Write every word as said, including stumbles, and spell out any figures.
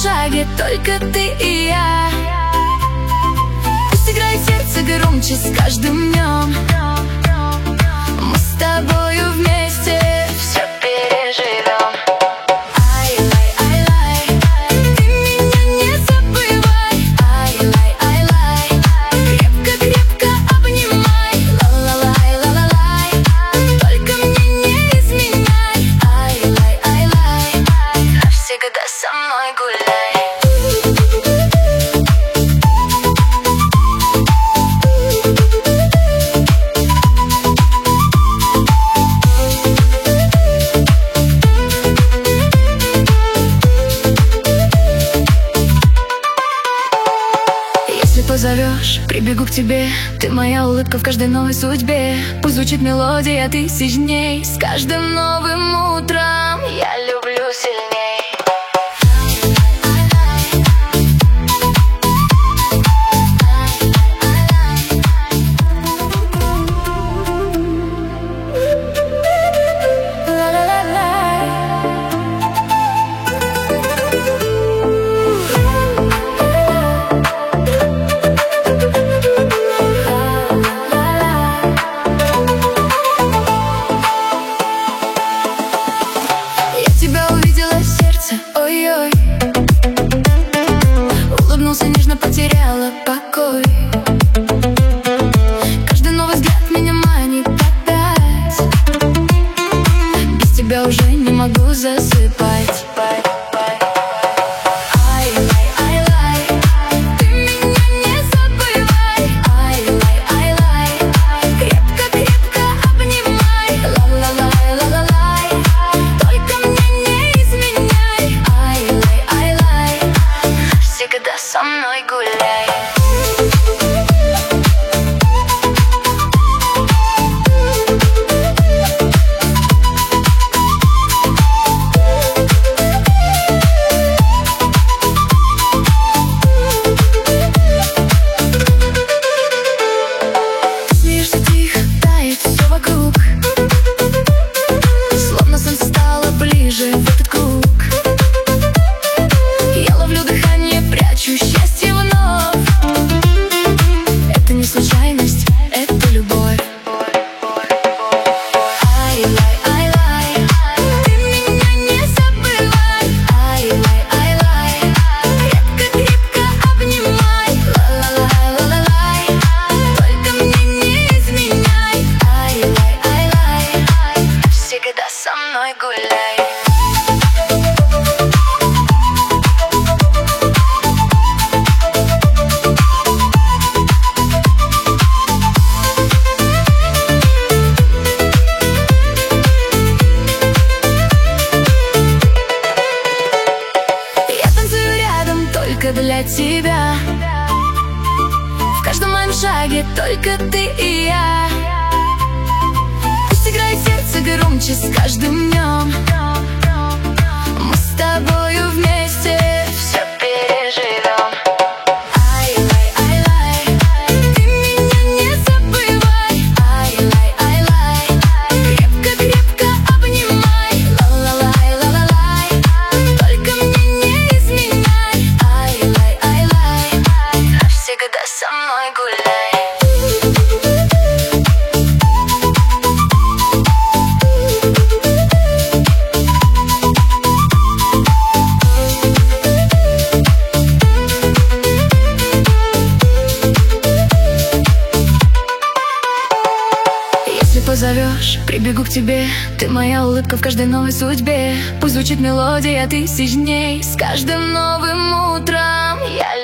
шаге только ты и я. Пусть играет сердце громче с каждым днем. Мы с тобою вместе все переживем. Ай-лай, ай-лай, ты меня не забывай. Ай-лай, ай-лай, крепко-крепко обнимай. Ла-ла-лай, ла-ла-лай, только мне не изменяй. Ай-лай, ай-лай, навсегда со мной гуляй. Позовешь, прибегу к тебе. Ты моя улыбка в каждой новой судьбе. Пусть звучит мелодия тысяч дней. С каждым новым утром я люблю сильней. Ой-ой, улыбнулся нежно, потеряла покой. Каждый новый взгляд меня манит опять. Без тебя уже не могу засыпать. Со мной гуляй. Смеешься тихо, тает все вокруг. Словно солнце стало ближе в этот круг. Я ловлю дыхание, прячу счастье вновь. Это не случайность, это любовь. Ай-лай, ай-лай, ты меня не забывай. Ай-лай, ай-лай, крепко-крепко обнимай. Ла-ла-лай, ла-ла-лай, только мне не изменяй. Ай-лай, ай-лай, всегда со мной гуляй. Для тебя в каждом моем шаге только ты и я. Пусть играет сердце громче с каждым днем. Мы с тобою вместе все переживем. Ай-лай, ай-лай, ты меня не забывай. Ай-лай, ай-лай, крепко-крепко обнимай. Ла-ла-лай, ла-ла-лай, только мне не изменяй. Навсегда со мной гуляй. Если позовешь, прибегу к тебе. Ты моя улыбка в каждой новой судьбе. Пусть звучит мелодия тысяч дней. С каждым новым утром я